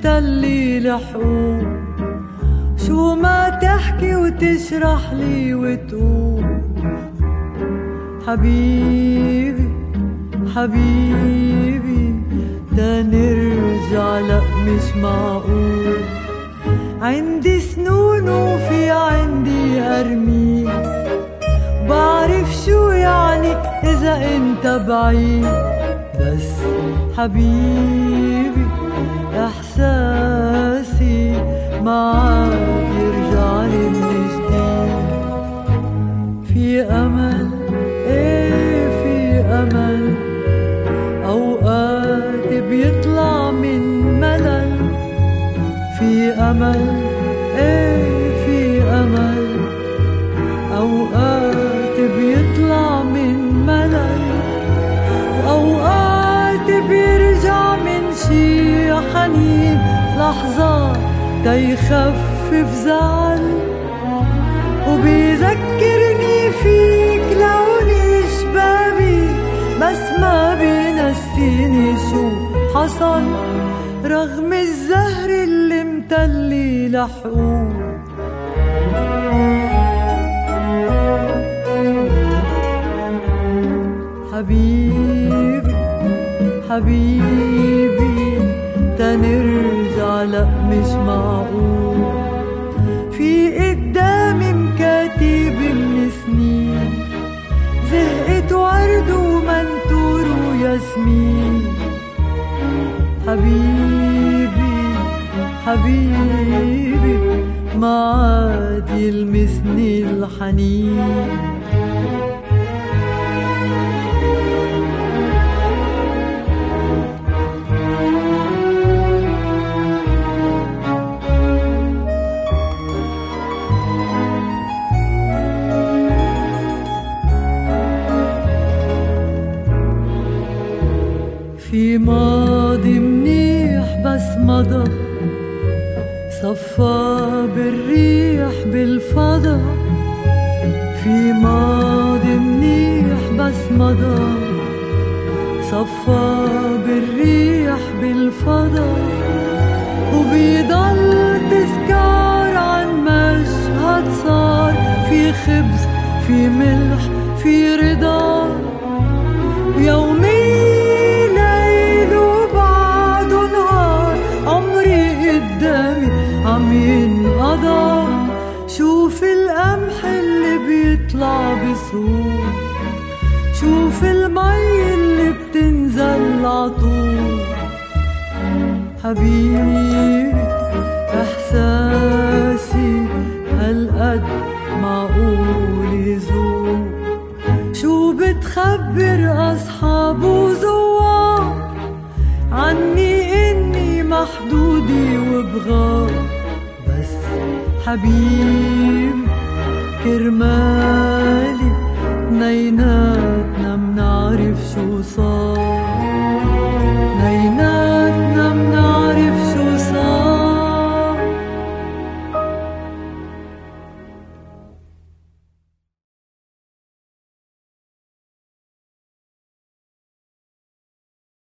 ممتلي الحقوق، شو ما تحكي وتشرح لي وتقول حبيبي حبيبي تنرجع لأ مش معقول. عندي سنون وفي عندي أرميل، بعرف شو يعني إذا انت بعيد، بس حبيبي إحساسي معاك يرجعلي من جديد. في أمل إيه في أمل، أوقات بيطلع من ملل. في أمل إيه في أمل، أوقات بيطلع من ملل، وأوقات بيرجع من شي حنين لحظات تيخفف زعل، وبيذكرني فيك لوني شبابي، بس ما بينسيني شو حصل رغم الزهر اللي متلي لحقوق. حبيبي حبيبي تنرجع لأ مش معقول. في قدامي مكاتب من سنين، زهقت ورد ومنتور وياسمين. حبيبي حبيبي ما عاد يلمسني الحنين. في ماضي منيح بس مضى، صفى بالريح بالفضا. في ماضي منيح بس مضى، صفى بالريح بالفضا. وبيضل تذكار عن مشهد صار، في خبز في ملح في رضا. ويومي عم ينقضى، شوف القمح اللي بيطلع بسهول، شوف المي اللي بتنزل عطول. حبيبي إحساسي هالقد معقول يزول. شو بتخبر أصحاب وزوار عني إني محدودي وبغار، بس حبيبي كرمالي اتنيناتنا منعرف شو صار.